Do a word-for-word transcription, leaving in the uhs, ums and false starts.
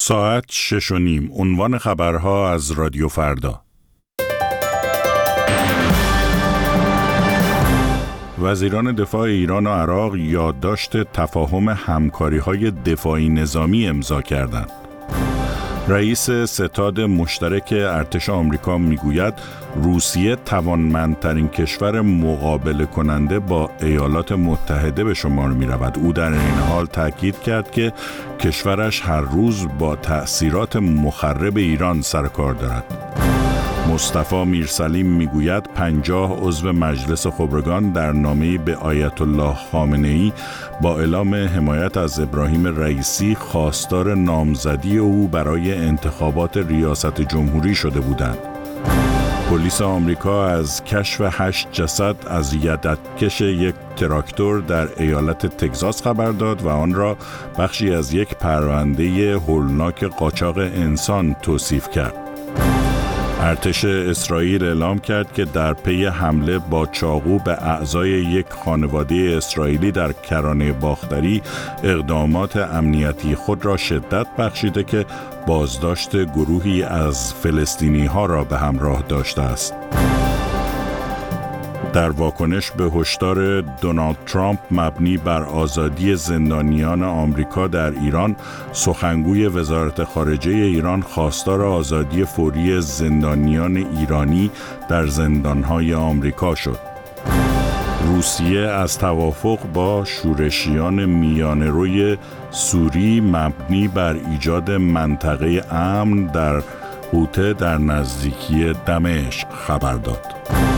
ساعت شش و نیم. عنوان خبرها از رادیو فردا. وزیران دفاع ایران و عراق یادداشت تفاهم همکاری‌های دفاعی نظامی امضا کردند. رئیس ستاد مشترک ارتش آمریکا میگوید روسیه توانمندترین کشور مقابله کننده با ایالات متحده به شمار می رود. او در این حال تاکید کرد که کشورش هر روز با تأثیرات مخرب ایران سر کار دارد. مصطفی میرسلیم میگوید پنجاه عضو مجلس خبرگان در نامه‌ای به آیت الله خامنه‌ای با اعلام حمایت از ابراهیم رئیسی خواستار نامزدی او برای انتخابات ریاست جمهوری شده بودند. پلیس آمریکا از کشف هشت جسد از یدک‌کش یک تراکتور در ایالت تگزاس خبر داد و آن را بخشی از یک پرونده هولناک قاچاق انسان توصیف کرد. ارتش اسرائیل اعلام کرد که در پی حمله با چاقو به اعضای یک خانواده اسرائیلی در کرانه باختری اقدامات امنیتی خود را شدت بخشیده که بازداشت گروهی از فلسطینی ها را به همراه داشته است. در واکنش به هشدار دونالد ترامپ مبنی بر آزادی زندانیان آمریکا در ایران، سخنگوی وزارت خارجه ایران خواستار آزادی فوری زندانیان ایرانی در زندانهای آمریکا شد. روسیه از توافق با شورشیان میانه‌روی سوری مبنی بر ایجاد منطقه امن در غوطه در نزدیکی دمشق خبر داد.